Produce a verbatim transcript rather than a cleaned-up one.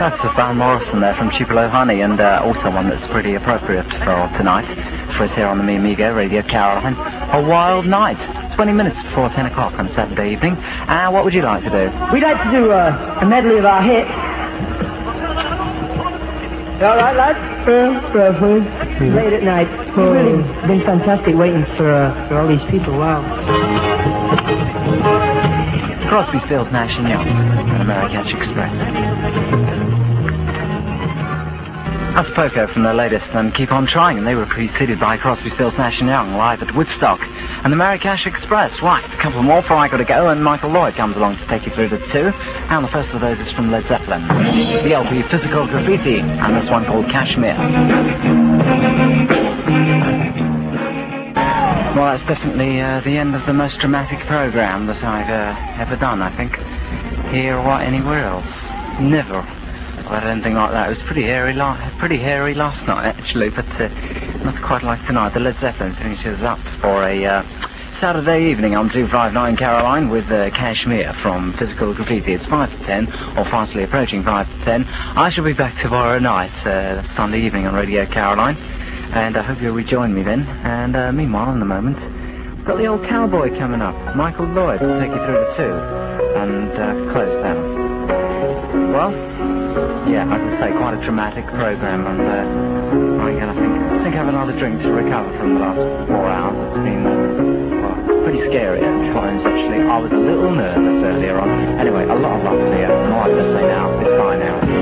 That's Van Morrison there from Tupelo Honey, and uh, also one that's pretty appropriate for tonight, for us here on the Me Amigo Radio Caroline. A wild night, twenty minutes before ten o'clock on Saturday evening. And uh, what would you like to do? We'd like to do uh, a medley of our hits. You all right, lads? Uh, Late at night. It's really been fantastic waiting for, uh, for all these people. Wow. Crosby, Stills, Nash and Young, and American Express. That's Poco from their latest and Keep On Trying, and they were preceded by Crosby, Stills, Nash and Young live at Woodstock and the Marrakesh Express. Right, a couple more before I got to go, and Michael Lloyd comes along to take you through the two. And the first of those is from Led Zeppelin, the L P Physical Graffiti, and this one called Kashmir. Well, that's definitely uh, the end of the most dramatic program that I've uh, ever done, I think, here or anywhere else. Never had anything like that. It was pretty hairy, la pretty hairy last night, actually, but uh, not quite like tonight. The Led Zeppelin finishes up for a uh, Saturday evening on two five nine Caroline with uh, Kashmir from Physical Graffiti. It's five to ten, or fastly approaching five to ten. I shall be back tomorrow night, uh, Sunday evening on Radio Caroline, and I hope you'll rejoin me then. And uh, meanwhile, in the moment, we've got the old cowboy coming up, Michael Lloyd, to take you through the two, and uh, close down. Well, yeah, as I say, quite a dramatic program, and uh, I'm gonna think, I think have another drink to recover from the last four hours. It's been uh, well, pretty scary at times, actually. I was a little nervous earlier on. Anyway, a lot of love to you, and all I'm gonna say now is bye now.